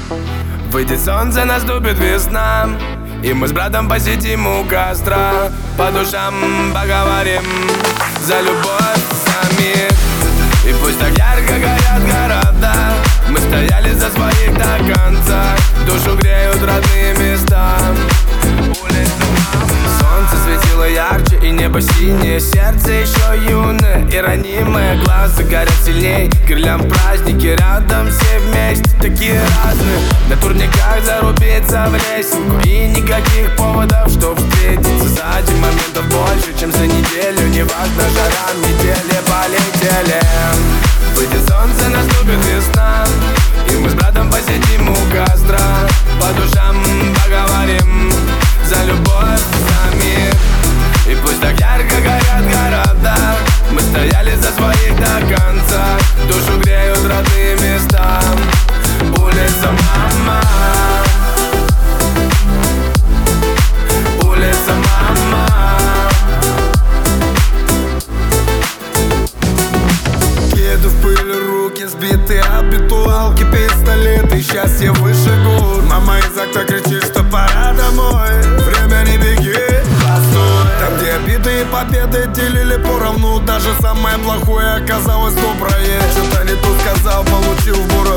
Выйдет солнце, наступит весна, и мы с братом посидим у костра, по душам поговорим за любовь самих. И пусть так ярко горят города, мы стояли за своих до конца, душу греют родные места. Солнце светило ярче, и небо синее, сердце еще юное и ранимое, глаза горят сильней, гирлянд праздники рядом, все вместе такие разные. На турниках зарубиться в лесенку, и никаких поводов, чтоб встретиться. За один моментов больше, чем за неделю, неважно, жара, недели, полетели. Выйдет солнце, наступит весна, и мы с братом посидим у костра, по душам поговорим за любовь самих. И пусть так ярко горят города, мы стояли за своих до конца, душу греют родные места. Улица, мама, улица, мама. Еду в пыль, руки сбиты об битуалки, пистолеты, счастье выше гор. Мама из окна кричит, что пора домой. Время не беги, постой. Там, где обиды и победы делили поровну, даже самое плохое оказалось доброе. Что-то не то сказал, получил в